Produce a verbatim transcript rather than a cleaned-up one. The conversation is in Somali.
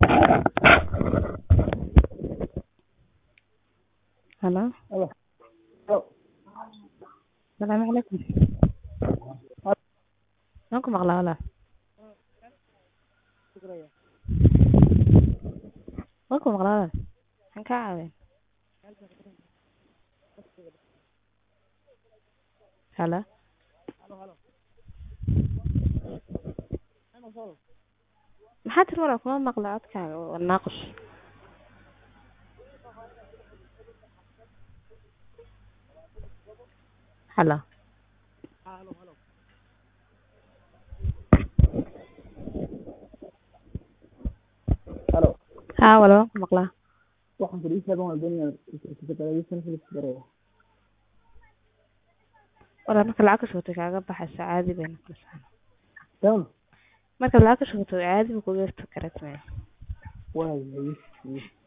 هلا Hello. Hello. السلام عليكم. معكم مغلا ولا شكرا. معكم مغلا ولا حنكعب. هلا Hello, hello. أنا صار. maxaa tir walaal kuma maqla codkaaga oo naaqus. Halo Hello, hello. Hello. haa walaal waan ku maqlaa. waxaan ku dhihi lahaa doonaya secretariation Philips Gareeya. walaal marka lacag ka shubato kaaga baxaysa caadi bay noqonaysaa. Down. marka lacag ka shubato caadi buu kuga irto karatmaya. Waa